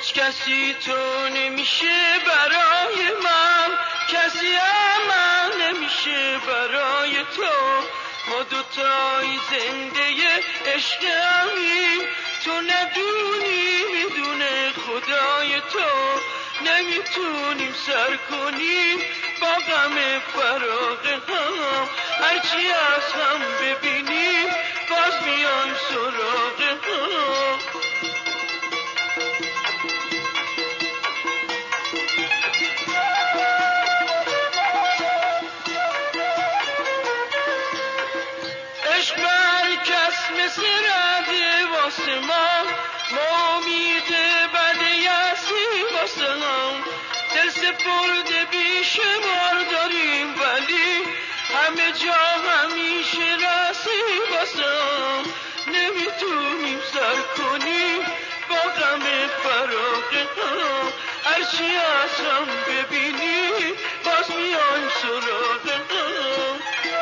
هیچ کسی تو نمیشه برای من، کسی هم من نمیشه برای تو. ما دوتای زنده عشقمی، تو ندونی میدونه خدای تو. نمیتونیم سر کنیم با غم فراق هم، هرچی از هم ببینیم باز میایم سراغ هم. عشق بر کس مثل رده واسه ما امید بد یأسی واسه هم. دل سپرده بیشمار داریم ولی همه جا همیشه رسی واسه هم. نمیتونیم سر کنیم با غم فراق هم، هرچی از هم ببینیم باز میایم سراغ هم.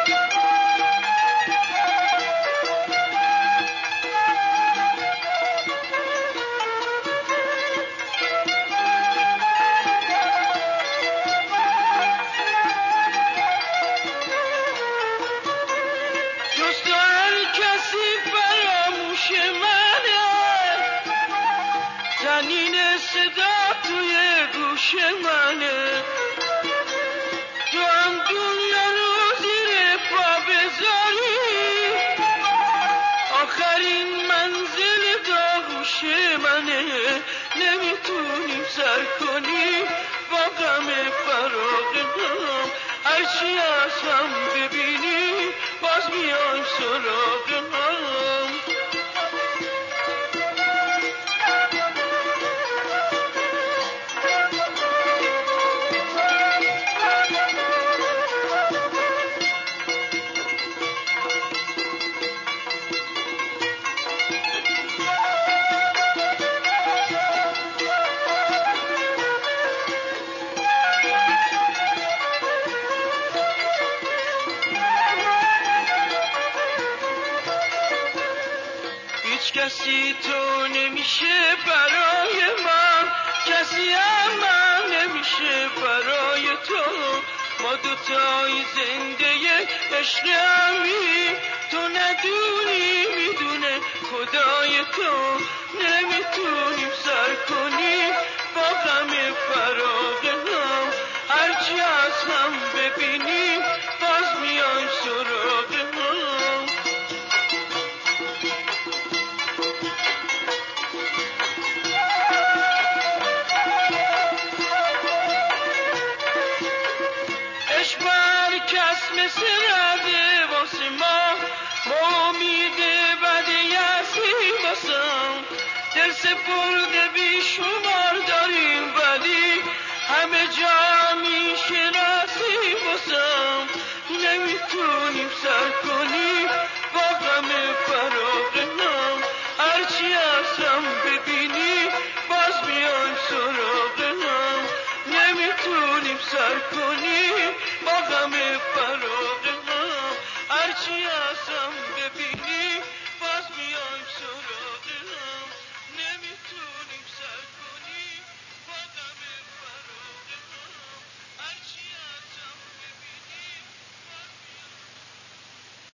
زنین صدا توی گوش منه، تو هم دنیا رو زیر پا بذاری، آخرین منزل داغوش منه. نمیتونیم سر کنیم با غم فراق هم، هرچی از هم ببینیم باز میایم سراغ هم. کسی تو نمیشه برای من، کسی هم من نمیشه برای تو. ما دوتای زنده عشقمی، تو ندونی میدونه خدای تو. نمیتونیم سر کنیم با غم فراق هم، هرچی از هم ببینیم باز میایم سراغ هم. مثل